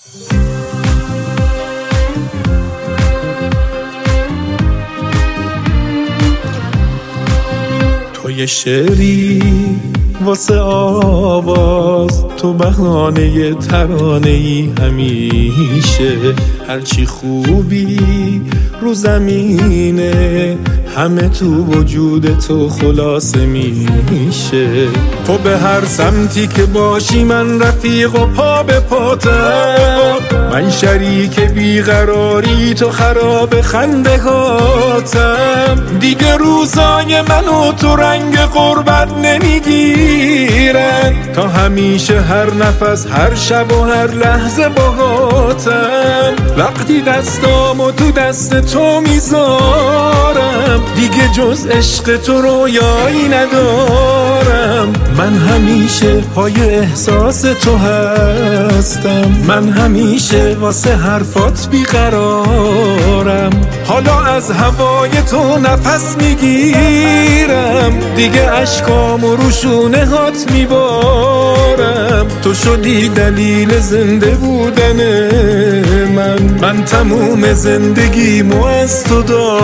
تو یه شعری واسه آواز، تو بهانه ترانه‌ای همیشه. هرچی خوبی رو زمینه، همه تو وجود تو خلاصه میشه. تو به هر سمتی که باشی من رفیق و پا به پاتم، من شریک بیقراری تو خراب خنده هاتم. دیگه روزای منو تو رنگ غربت نمیگیرن، تا همیشه هر نفس هر شب و هر لحظه باهاتم. وقتی دستامو تو دست تو میذارم، دیگه جز عشق تو رویایی ندارم. من همیشه پای احساس تو هستم، من همیشه واسه حرفات بیقرارم. حالا از هوای تو نفس میگیرم، دیگه اشکامو رو شونه هات میبارم. تو شدی دلیل زنده بودن من تموم زندگیمو از تو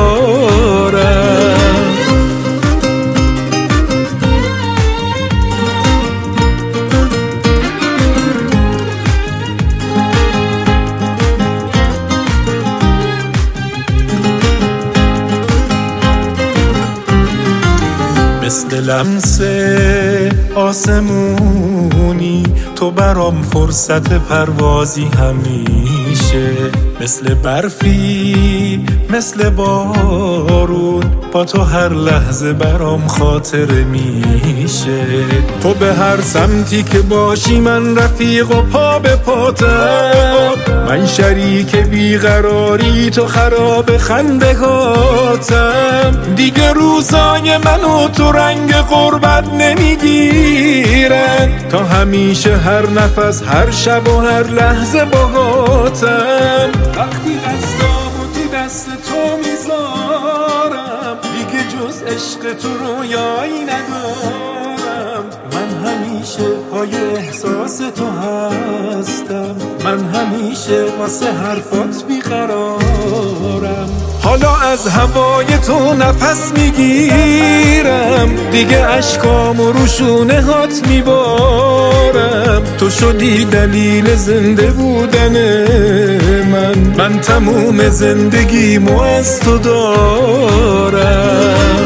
دارم. مثل لمس آسمونی تو برام فرصت پروازی همیشه. مثل برفی مثل بارون، با تو هر لحظه برام خاطره میشه. تو به هر سمتی که باشی من رفیق و پا به پاتم، من شریک بیقراری تو خراب خنده هاتم. دیگه روزای منو تو رنگ غربت نمیگیرن، تا همیشه هر نفس هر شب و هر لحظه باهاتم. وقتی دستامو تو دست تو میذارم، دیگه جز عشق تو رویایی ندارم. من همیشه پای احساس تو هستم، من همیشه واسه حرفات بیقرارم. حالا از هوای تو نفس میگیرم، دیگه اشکامو رو شونه هات میبارم. تو شدی دلیل زنده بودن من تموم زندگیمو از تو دارم.